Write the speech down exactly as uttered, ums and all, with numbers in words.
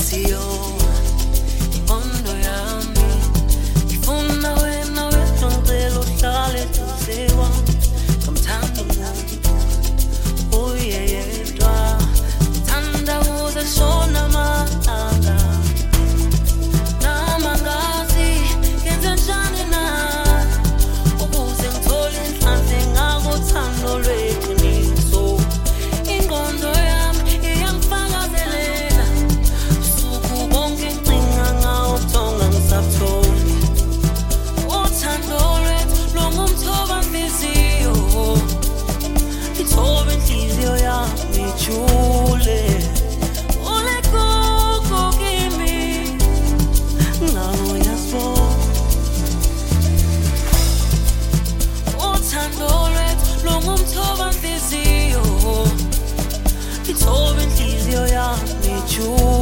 inhliziyo ingqondo yami ngifuna wena wedwa ngicela uhlale duze kwami ngamthanda umuntu uyedwa ngithanda kuze shona amalanga namangazi ngenze njani na ukuze ngithole inhlanhla engakuthando lweqiniso ingqondo yami iyangifakazelela usuku bonke ngicinga ngawo thonga ngisabutholi uthando lwethu lungumthoba nhliziyo ithoba inhliziyo yami ijule ulekuko kimi ngawo yasibona uthando lwethu lungumthoba nhliziyo ithoba inhliziyo yami ijule